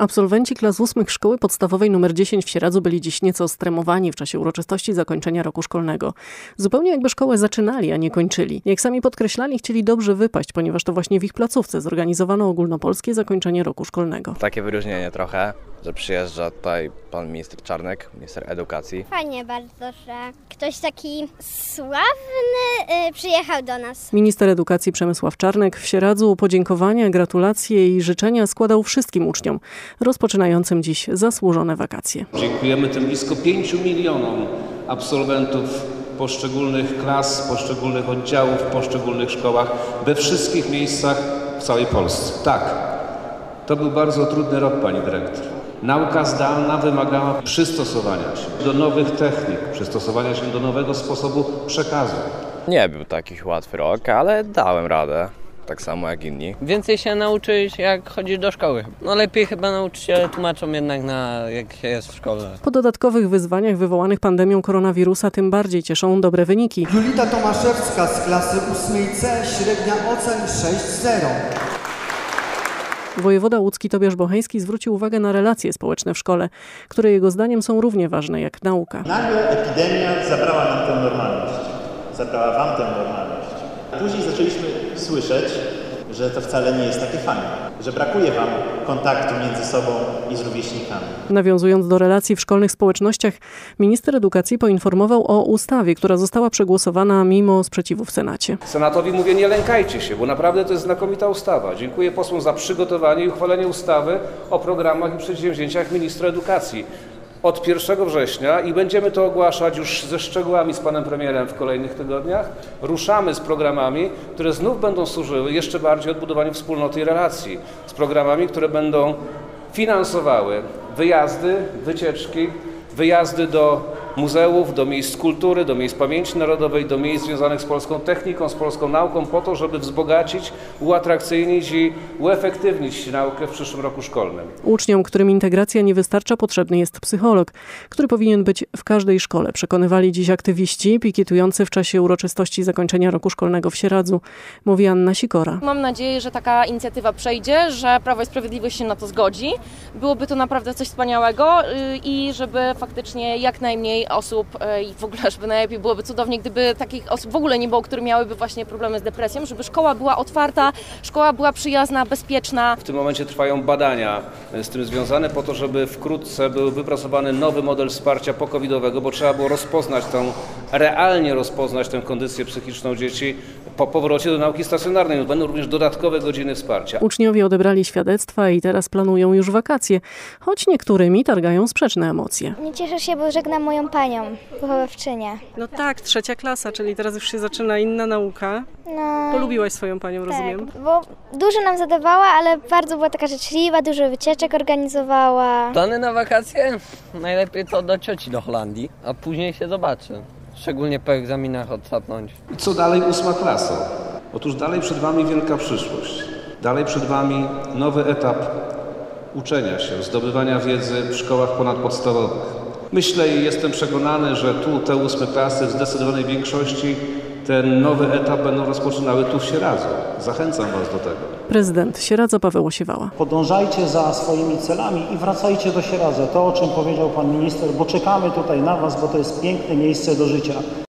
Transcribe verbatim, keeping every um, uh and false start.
Absolwenci klas ósmych szkoły podstawowej nr dziesięć w Sieradzu byli dziś nieco stremowani w czasie uroczystości zakończenia roku szkolnego. Zupełnie jakby szkołę zaczynali, a nie kończyli. Jak sami podkreślali, chcieli dobrze wypaść, ponieważ to właśnie w ich placówce zorganizowano ogólnopolskie zakończenie roku szkolnego. Takie wyróżnienie trochę, że przyjeżdża tutaj pan minister Czarnek, minister edukacji. Fajnie bardzo, że ktoś taki sławny y, przyjechał do nas. Minister edukacji Przemysław Czarnek w Sieradzu podziękowania, gratulacje i życzenia składał wszystkim uczniom rozpoczynającym dziś zasłużone wakacje. Dziękujemy tym blisko pięciu milionom absolwentów poszczególnych klas, poszczególnych oddziałów, w poszczególnych szkołach, we wszystkich miejscach w całej Polsce. Tak, to był bardzo trudny rok, pani dyrektor. Nauka zdalna wymagała przystosowania się do nowych technik, przystosowania się do nowego sposobu przekazu. Nie był taki łatwy rok, ale dałem radę. Tak samo jak inni. Więcej się nauczyć, jak chodzić do szkoły. No lepiej chyba nauczyciele tłumaczą jednak, na, jak się jest w szkole. Po dodatkowych wyzwaniach wywołanych pandemią koronawirusa tym bardziej cieszą dobre wyniki. Julita Tomaszewska z klasy ósmej C, średnia ocen sześć zero. Wojewoda łódzki Tobiasz Bocheński zwrócił uwagę na relacje społeczne w szkole, które jego zdaniem są równie ważne jak nauka. Nagle epidemia zabrała nam tę normalność. Zabrała wam tę normalność. Później zaczęliśmy słyszeć, że to wcale nie jest takie fajne, że brakuje wam kontaktu między sobą i z rówieśnikami. Nawiązując do relacji w szkolnych społecznościach, minister edukacji poinformował o ustawie, która została przegłosowana mimo sprzeciwu w Senacie. Senatowi mówię, nie lękajcie się, bo naprawdę to jest znakomita ustawa. Dziękuję posłom za przygotowanie i uchwalenie ustawy o programach i przedsięwzięciach ministra edukacji od pierwszego września i będziemy to ogłaszać już ze szczegółami z panem premierem w kolejnych tygodniach. Ruszamy z programami, które znów będą służyły jeszcze bardziej odbudowaniu wspólnoty i relacji. Z programami, które będą finansowały wyjazdy, wycieczki, wyjazdy do muzeów, do miejsc kultury, do miejsc pamięci narodowej, do miejsc związanych z polską techniką, z polską nauką, po to, żeby wzbogacić, uatrakcyjnić i uefektywnić naukę w przyszłym roku szkolnym. Uczniom, którym integracja nie wystarcza, potrzebny jest psycholog, który powinien być w każdej szkole. Przekonywali dziś aktywiści pikietujący w czasie uroczystości zakończenia roku szkolnego w Sieradzu, mówi Anna Sikora. Mam nadzieję, że taka inicjatywa przejdzie, że Prawo i Sprawiedliwość się na to zgodzi. Byłoby to naprawdę coś wspaniałego i żeby faktycznie jak najmniej osób i w ogóle, żeby najlepiej byłoby cudownie, gdyby takich osób w ogóle nie było, które miałyby właśnie problemy z depresją, żeby szkoła była otwarta, szkoła była przyjazna, bezpieczna. W tym momencie trwają badania z tym związane po to, żeby wkrótce był wypracowany nowy model wsparcia po-covidowego, bo trzeba było rozpoznać tą, realnie rozpoznać tę kondycję psychiczną dzieci po powrocie do nauki stacjonarnej. Będą również dodatkowe godziny wsparcia. Uczniowie odebrali świadectwa i teraz planują już wakacje, choć niektórymi targają sprzeczne emocje. Nie cieszę się, bo żegnam moją panią, wychowawczynię. No tak, trzecia klasa, czyli teraz już się zaczyna inna nauka. No, Polubiłaś swoją panią, tak, rozumiem? bo dużo nam zadawała, ale bardzo była taka życzliwa, dużo wycieczek organizowała. Plany na wakacje? Najlepiej to do cioci do Holandii, a później się zobaczy. Szczególnie po egzaminach odsapnąć. I co dalej ósma klasa? Otóż dalej przed wami wielka przyszłość. Dalej przed wami nowy etap uczenia się, zdobywania wiedzy w szkołach ponadpodstawowych. Myślę i jestem przekonany, że tu te ósme klasy w zdecydowanej większości ten nowy etap będą rozpoczynały tu w Sieradzu. Zachęcam was do tego. Prezydent Sieradza Paweł Osiewała. Podążajcie za swoimi celami i wracajcie do Sieradza. To, o czym powiedział pan minister, bo czekamy tutaj na was, bo to jest piękne miejsce do życia.